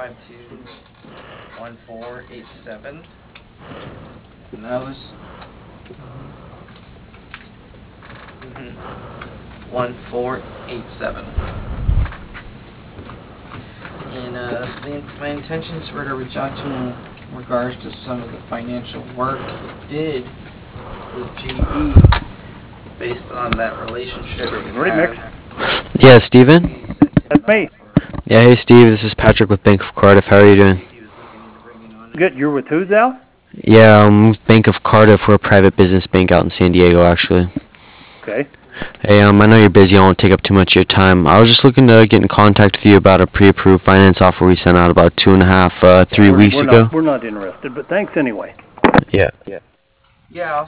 5521487. And that was 1487. And my intentions were to reach out to him in regards to some of the financial work he did with GE based on that relationship we Ready, Mick? have. Yeah, Steven? That's me. Yeah, hey Steve, this is Patrick with Bank of Cardiff. How are you doing? Good. You're with who, Al? Yeah, with Bank of Cardiff. We're a private business bank out in San Diego, actually. Okay. Hey, I know you're busy. I won't take up too much of your time. I was just looking to get in contact with you about a pre-approved finance offer we sent out about 2.5, 3 weeks ago. We're not interested, but thanks anyway. Yeah. Yeah, I'll